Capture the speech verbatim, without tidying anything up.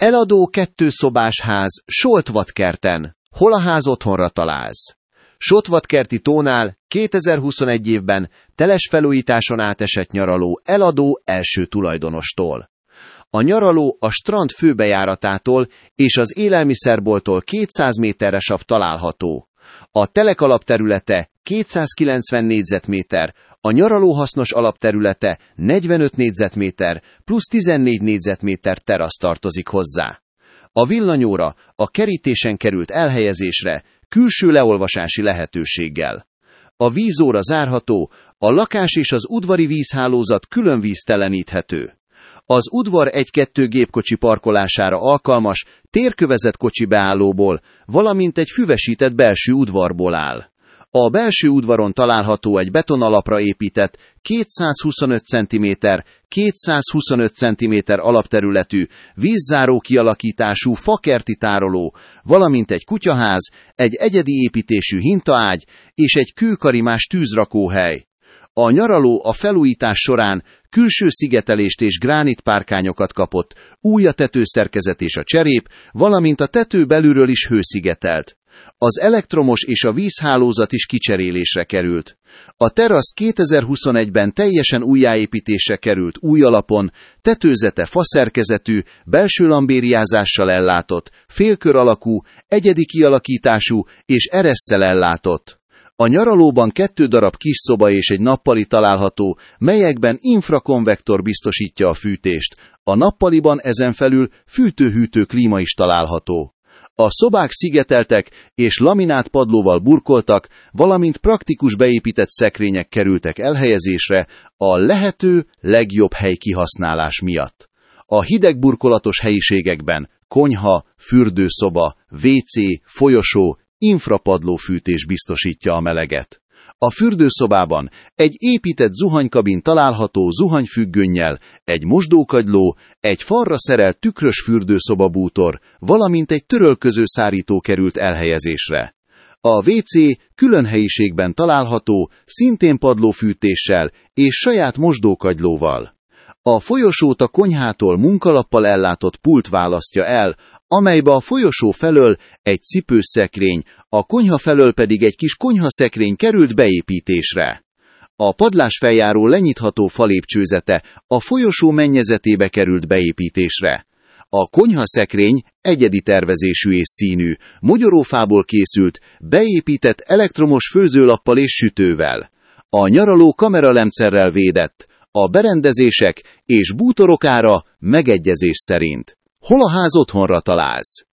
Eladó kettőszobás ház Soltvatkerten. Hol a ház otthonra találsz? Soltvatkerti tónál kétezer-huszonegy évben teles felújításon átesett nyaraló eladó első tulajdonostól. A nyaraló a strand főbejáratától és az élelmiszerbolttól kétszáz méterre sav található. A telek alapterülete kétszázkilencven négyzetméter, a nyaraló hasznos alapterülete negyvenöt négyzetméter plusz tizennégy négyzetméter terasz tartozik hozzá. A villanyóra a kerítésen került elhelyezésre külső leolvasási lehetőséggel. A vízóra zárható, a lakás és az udvari vízhálózat külön vízteleníthető. Az udvar egy-kettő gépkocsi parkolására alkalmas, térkövezett kocsi beállóból, valamint egy füvesített belső udvarból áll. A belső udvaron található egy betonalapra épített kétszázhuszonöt centiméter, kétszázhuszonöt centiméter alapterületű, vízzáró kialakítású fakerti tároló, valamint egy kutyaház, egy egyedi építésű hintaágy és egy kőkarimás tűzrakóhely. A nyaraló a felújítás során külső szigetelést és gránitpárkányokat kapott, új a tetőszerkezet és a cserép, valamint a tető belülről is hőszigetelt. Az elektromos és a vízhálózat is kicserélésre került. A terasz kétezer-huszonegyben teljesen újjáépítésre került új alapon, tetőzete faszerkezetű, belső lambériázással ellátott, félkör alakú, egyedi kialakítású és eresszel ellátott. A nyaralóban kettő darab kis szoba és egy nappali található, melyekben infrakonvektor biztosítja a fűtést. A nappaliban ezen felül fűtő-hűtő klíma is található. A szobák szigeteltek és laminát padlóval burkoltak, valamint praktikus beépített szekrények kerültek elhelyezésre a lehető legjobb helykihasználás miatt. A hideg burkolatos helyiségekben konyha, fürdőszoba, vé cé, folyosó, infrapadlófűtés biztosítja a meleget. A fürdőszobában egy épített zuhanykabin található zuhanyfüggönnyel, egy mosdókagyló, egy falra szerelt tükrös fürdőszobabútor, valamint egy törölköző szárító került elhelyezésre. A vé cé külön helyiségben található, szintén padlófűtéssel és saját mosdókagylóval. A folyosót a konyhától munkalappal ellátott pult választja el, amelybe a folyosó felől egy cipőszekrény, a konyha felől pedig egy kis konyhaszekrény került beépítésre. A padlásfeljáró lenyitható falépcsőzete a folyosó mennyezetébe került beépítésre. A konyhaszekrény egyedi tervezésű és színű, mogyorófából készült, beépített elektromos főzőlappal és sütővel. A nyaraló kameralemcerrel védett, a berendezések és bútorok ára megegyezés szerint. Hol a ház otthonra találsz?